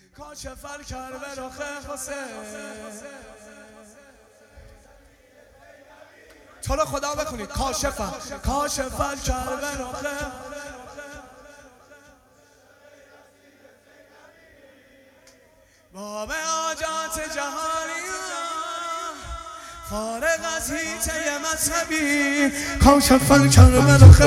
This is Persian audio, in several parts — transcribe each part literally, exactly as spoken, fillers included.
کاشف الکرب رخ حسین. حالا خدا بکنید کاشف کاشف الکرب رخ باب حاجات جهانی فارغ از هیچ مذهبی کاشف الکرب رخ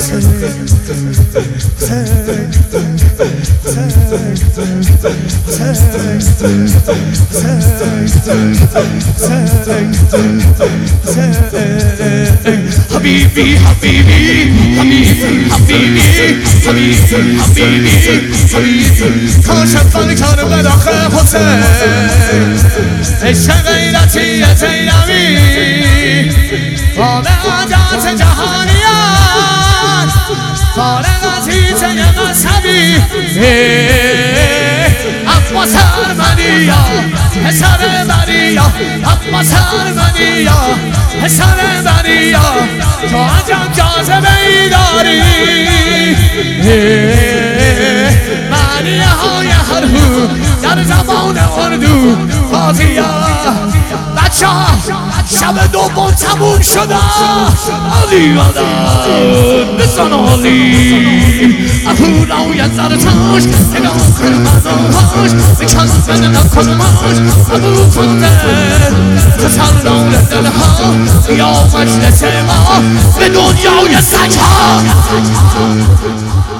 حبیبی حبیبی حبیبی حبیبی حبیبی حبیبی حبیبی کاشف الکرب رخ حسین. عشق غیرتی زینبی باب حاجات جهانیان فارغ از هیچ مذهبی اما سرمنیا پسر منیا اما سرمنیا پسر منیا تو عجب جاذبه ای داری معنیه های هر هو در زبان اردو قاضیه بچه ها شب دوم تموم شده علی آدم بزن علی اپولای زرتاش نگاه کن مزاهاش بکن من نکنماش ابو کنده تسلال دلها یا مجلس ما به دنیای سجها.